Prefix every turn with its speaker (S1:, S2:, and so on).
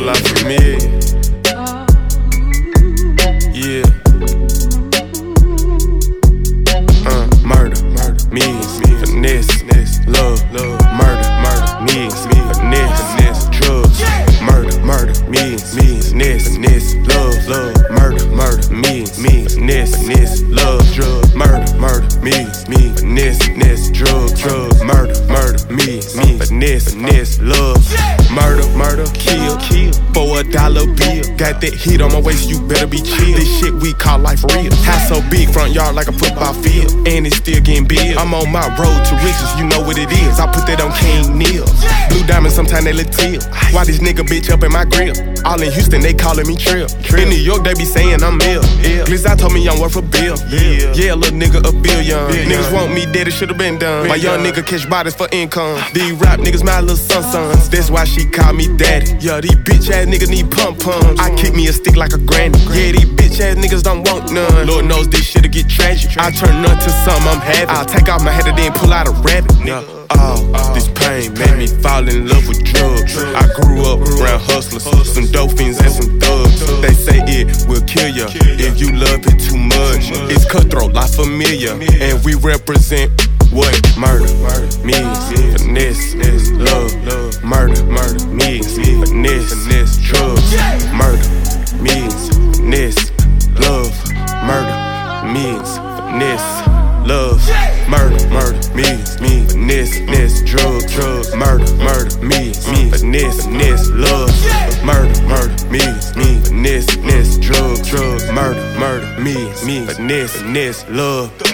S1: La Familia. Yeah. Murder, means, finesse, love, murder, means, finesse, drugs, murder, means, finesse, love, murder, means, finesse, love, drugs, murder, means, finesse, drugs, murder, means, finesse, love, murder, kill, for $1 bill. Got that heat on my waist, you better be chill. This shit we call life real. House so big, front yard like a football field, and it's still getting big. I'm on my road to riches, you know what it is. I put that on King Neal. Blue diamonds, sometimes they look teal. Why this nigga bitch up in my grill? All in Houston, they calling me Trill. In New York, they be saying I'm ill. Glizzy told me I'm worth a bill. Yeah, little nigga a billion. Niggas want me dead, it should've been done. My young nigga catch bodies for income. These rap niggas my little sons. That's why she call me daddy. Yeah, these bitch ass niggas need pump-pumps. I kick me a stick like a granny. Yeah, these bitch ass niggas don't want none. Lord knows this shit'll get tragic. I turn none to something I'm having. I'll take off my head and then pull out a rabbit. This pain made me fall in love with drugs. I grew up around hustlers, some dope fiends and some thugs. They say it will kill ya if you love it too much. It's cutthroat, La Familia, and we represent what murder means, finesse, love, murder means, finesse, drugs, murder means, finesse, love, murder means, finesse, love, murder means, finesse, drugs, murder means, finesse, love, murder means, finesse, drugs, murder means, finesse, love.